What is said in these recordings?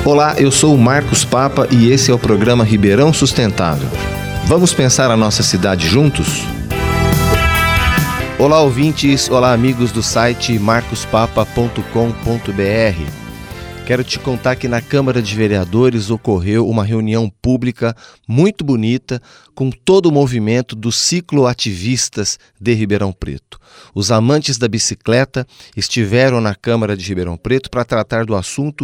Olá, eu sou o Marcos Papa e esse é o programa Ribeirão Sustentável. Vamos pensar a nossa cidade juntos? Olá, ouvintes, olá, amigos do site marcospapa.com.br. Quero te contar que na Câmara de Vereadores ocorreu uma reunião pública muito bonita com todo o movimento dos cicloativistas de Ribeirão Preto. Os amantes da bicicleta estiveram na Câmara de Ribeirão Preto para tratar do assunto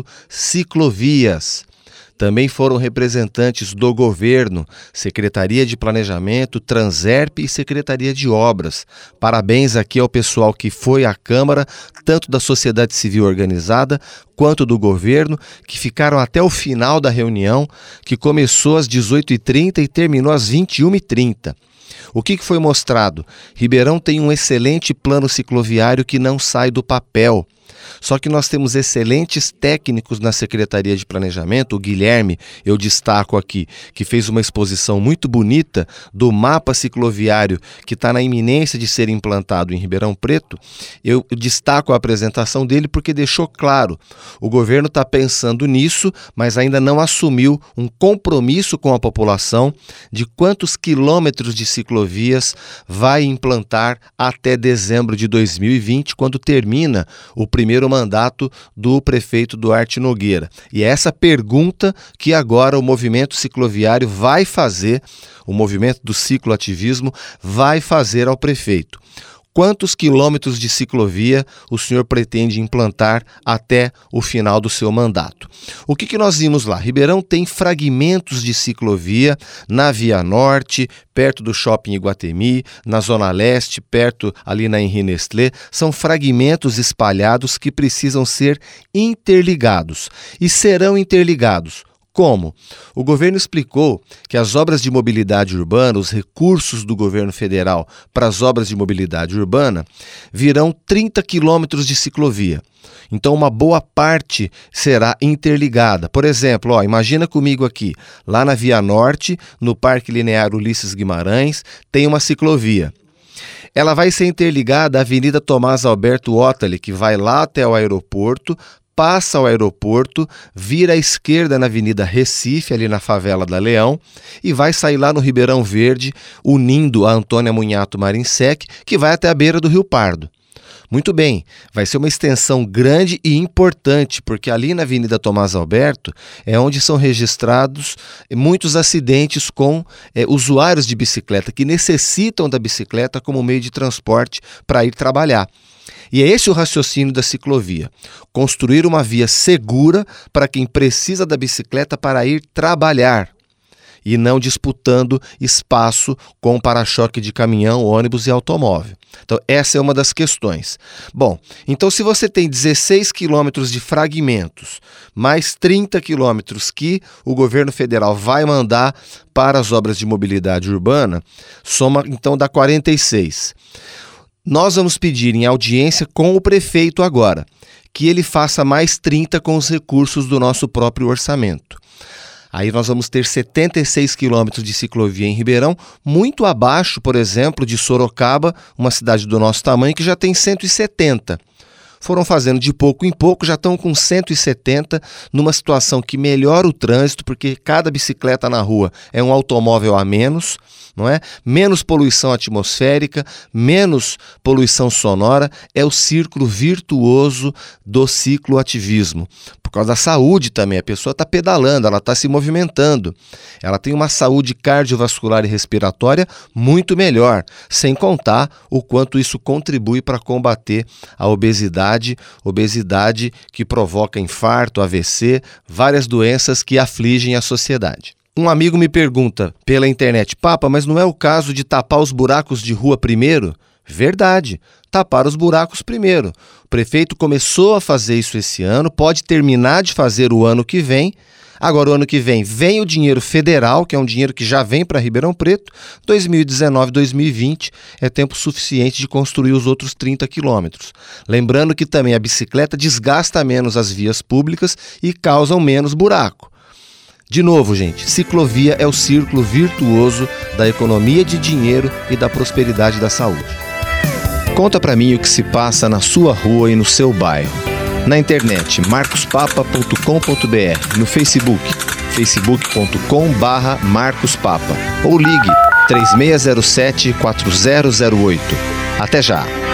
ciclovias. Também foram representantes do governo, Secretaria de Planejamento, Transerp e Secretaria de Obras. Parabéns aqui ao pessoal que foi à Câmara, tanto da sociedade civil organizada quanto do governo, que ficaram até o final da reunião, que começou às 18h30 e terminou às 21h30. O que foi mostrado? Ribeirão tem um excelente plano cicloviário que não sai do papel. Só que nós temos excelentes técnicos na Secretaria de Planejamento. O Guilherme, eu destaco aqui, que fez uma exposição muito bonita do mapa cicloviário que está na iminência de ser implantado em Ribeirão Preto. Eu destaco a apresentação dele porque deixou claro, o governo está pensando nisso, mas ainda não assumiu um compromisso com a população de quantos quilômetros de ciclovias vai implantar até dezembro de 2020, quando termina o primeiro mandato do prefeito Duarte Nogueira. E é essa pergunta que agora o movimento cicloviário vai fazer, o movimento do cicloativismo vai fazer ao prefeito. Quantos quilômetros de ciclovia o senhor pretende implantar até o final do seu mandato? O que nós vimos lá? Ribeirão tem fragmentos de ciclovia na Via Norte, perto do Shopping Iguatemi, na Zona Leste, perto ali na Henri Nestlé. São fragmentos espalhados que precisam ser interligados e serão interligados. Como? O governo explicou que as obras de mobilidade urbana, os recursos do governo federal para as obras de mobilidade urbana, virão 30 quilômetros de ciclovia. Então, uma boa parte será interligada. Por exemplo, imagina comigo aqui, lá na Via Norte, no Parque Linear Ulisses Guimarães, tem uma ciclovia. Ela vai ser interligada à Avenida Tomás Alberto Ottoli, que vai lá até o aeroporto, passa ao aeroporto, vira à esquerda na Avenida Recife, ali na Favela da Leão, e vai sair lá no Ribeirão Verde, unindo a Antônia Munhato Marinsec, que vai até a beira do Rio Pardo. Muito bem, vai ser uma extensão grande e importante, porque ali na Avenida Tomás Alberto é onde são registrados muitos acidentes com usuários de bicicleta, que necessitam da bicicleta como meio de transporte para ir trabalhar. E é esse o raciocínio da ciclovia, construir uma via segura para quem precisa da bicicleta para ir trabalhar e não disputando espaço com para-choque de caminhão, ônibus e automóvel. Então essa é uma das questões. Bom, então se você tem 16 quilômetros de fragmentos, mais 30 quilômetros que o governo federal vai mandar para as obras de mobilidade urbana, soma então dá 46. Nós vamos pedir em audiência com o prefeito agora, que ele faça mais 30 com os recursos do nosso próprio orçamento. Aí nós vamos ter 76 quilômetros de ciclovia em Ribeirão, muito abaixo, por exemplo, de Sorocaba, uma cidade do nosso tamanho, que já tem 170. Foram fazendo de pouco em pouco, já estão com 170, numa situação que melhora o trânsito, porque cada bicicleta na rua é um automóvel a menos, não é? Menos poluição atmosférica, menos poluição sonora, é o círculo virtuoso do cicloativismo. Por causa da saúde também, a pessoa está pedalando, ela está se movimentando, ela tem uma saúde cardiovascular e respiratória muito melhor, sem contar o quanto isso contribui para combater a obesidade que provoca infarto, AVC, várias doenças que afligem a sociedade. Um amigo me pergunta pela internet, Papa, mas não é o caso de tapar os buracos de rua primeiro? Verdade, tapar os buracos primeiro. O prefeito começou a fazer isso esse ano, pode terminar de fazer o ano que vem. Agora, o ano que vem o dinheiro federal, que é um dinheiro que já vem para Ribeirão Preto. 2019, 2020 é tempo suficiente de construir os outros 30 quilômetros. Lembrando que também a bicicleta desgasta menos as vias públicas e causa menos buraco. De novo, gente, ciclovia é o círculo virtuoso da economia de dinheiro e da prosperidade da saúde. Conta pra mim o que se passa na sua rua e no seu bairro. Na internet, marcospapa.com.br. No Facebook, facebook.com/marcospapa. Ou ligue 3607-4008. Até já!